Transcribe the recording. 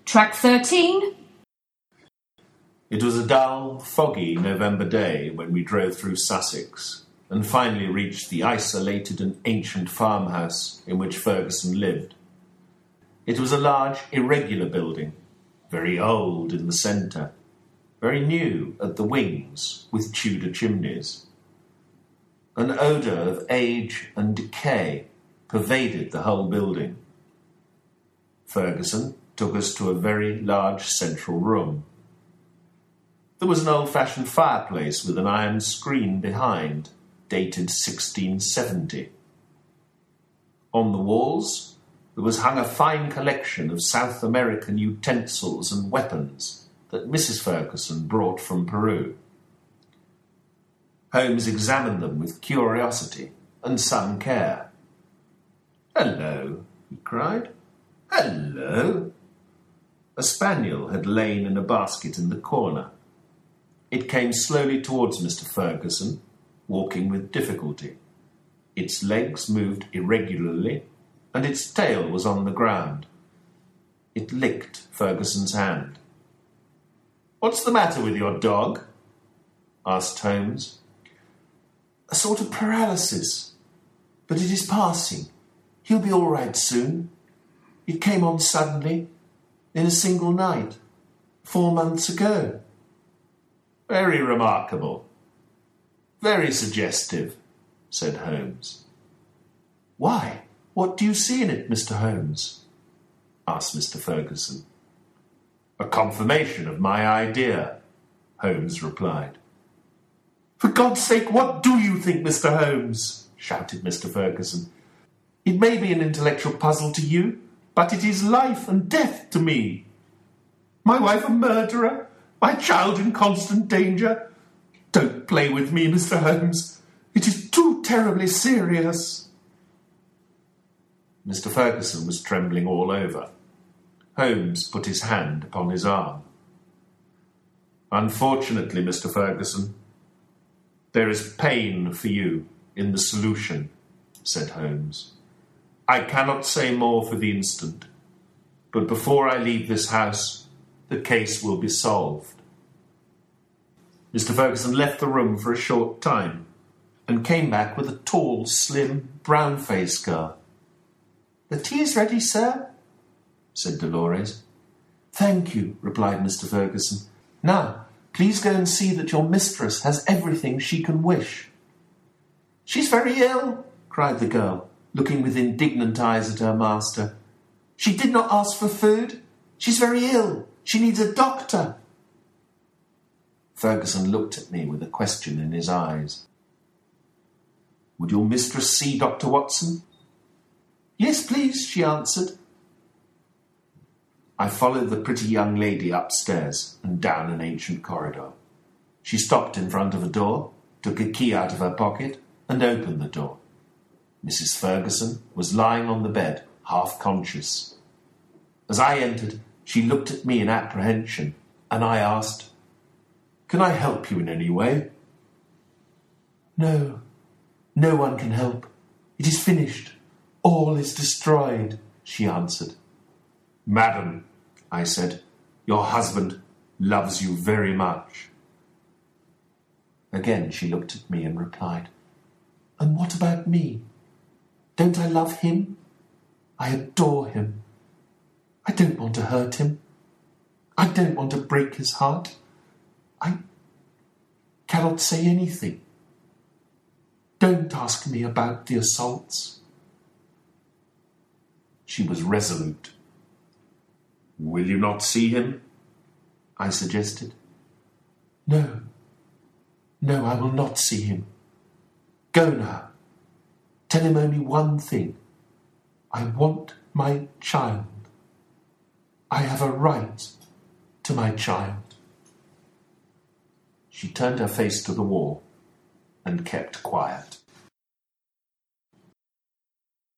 Track 13. It was a dull, foggy November day when we drove through Sussex and finally reached the isolated and ancient farmhouse in which Ferguson lived. It was a large, irregular building, very old in the centre, very new at the wings with Tudor chimneys. An odour of age and decay pervaded the whole building. Ferguson took us to a very large central room. There was an old-fashioned fireplace with an iron screen behind, dated 1670. On the walls, there was hung a fine collection of South American utensils and weapons that Mrs. Ferguson brought from Peru. Holmes examined them with curiosity and some care. "Hello," he cried. "Hello." A spaniel had lain in a basket in the corner. It came slowly towards Mr. Ferguson, walking with difficulty. Its legs moved irregularly, and its tail was on the ground. It licked Ferguson's hand. "What's the matter with your dog?" asked Holmes. "A sort of paralysis, but it is passing. He'll be all right soon. It came on suddenly, in a single night, 4 months ago." "Very remarkable. Very suggestive," said Holmes. "Why, what do you see in it, Mr. Holmes?" asked Mr. Ferguson. "A confirmation of my idea," Holmes replied. "For God's sake, what do you think, Mr. Holmes?" shouted Mr. Ferguson. "It may be an intellectual puzzle to you, but it is life and death to me. My wife a murderer, my child in constant danger. Don't play with me, Mr. Holmes. It is too terribly serious." Mr. Ferguson was trembling all over. Holmes put his hand upon his arm. "Unfortunately, Mr. Ferguson, there is pain for you in the solution," said Holmes. "I cannot say more for the instant, but before I leave this house, the case will be solved." Mr. Ferguson left the room for a short time and came back with a tall, slim, brown-faced girl. "The tea is ready, sir," said Dolores. "Thank you," replied Mr. Ferguson. "Now, please go and see that your mistress has everything she can wish." "She's very ill," cried the girl, looking with indignant eyes at her master. "She did not ask for food. She's very ill. She needs a doctor." Ferguson looked at me with a question in his eyes. "Would your mistress see Dr. Watson?" "Yes, please," she answered. I followed the pretty young lady upstairs and down an ancient corridor. She stopped in front of a door, took a key out of her pocket, and opened the door. Mrs. Ferguson was lying on the bed, half conscious. As I entered, she looked at me in apprehension, and I asked, "Can I help you in any way?" "No, no one can help. It is finished. All is destroyed," she answered. "Madam," I said, "your husband loves you very much." Again she looked at me and replied, "And what about me? Don't I love him? I adore him. I don't want to hurt him. I don't want to break his heart. I cannot say anything. Don't ask me about the assaults." She was resolute. "Will you not see him?" I suggested. No, I will not see him. Go now. Tell him only one thing. I want my child. I have a right to my child." She turned her face to the wall and kept quiet.